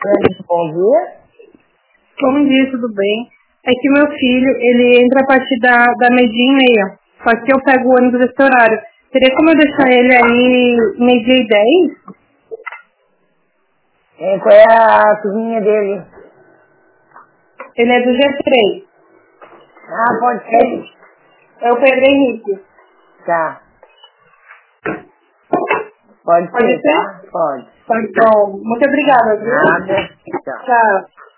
Bom dia. Bom dia, tudo bem? É que meu filho, ele entra a partir da meio-dia e meia. Só que eu pego o ônibus nesse horário. Teria como eu deixar ele aí meio-dia e 10? Qual é a turminha dele? Ele é do G3. Ah, pode ser. É o Pedro Henrique. Tá. Pode ser? Tá? Pode. Tá bom. Muito obrigada, viu? Nada. Tchau. Tchau.